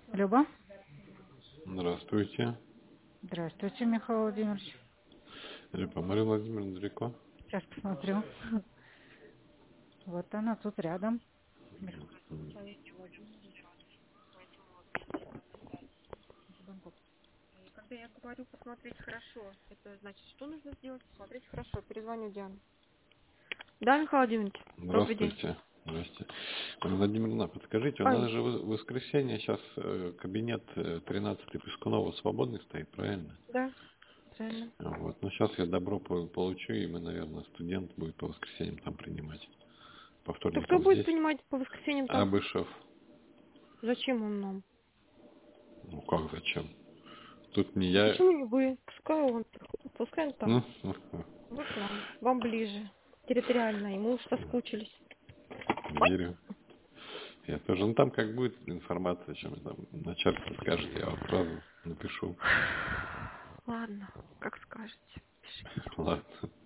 Люба? Здравствуйте. Здравствуйте, Михаил Владимирович. Люба, Мария Владимировна далеко? Сейчас посмотрю. Вот она тут рядом. Когда я говорю посмотреть хорошо, это значит, что нужно сделать? Посмотреть хорошо. Перезвоню Диане. Да, Михаил Владимирович, добрый день. Здравствуйте. Здравствуйте. Мария Владимировна, подскажите, у нас Ой, же в воскресенье сейчас кабинет 13-й Пескунова свободный стоит, правильно? да, правильно. Вот. Ну, сейчас я добро получу, и мы, наверное, студент будет по воскресеньям там принимать. По То кто вторникам будет здесь. принимать по воскресеньям там? Абышев. Зачем он нам? Ну, как зачем? Тут не А я. почему не вы? Пускай он приходит, пускай он там. Ну, Вы к нам, вам ближе. Территориально, и мы уж соскучились. верю. Я тоже. Ну, там как будет информация, чем там начальство скажет, я вам сразу напишу. Ладно, как скажете. Пишите. Ладно.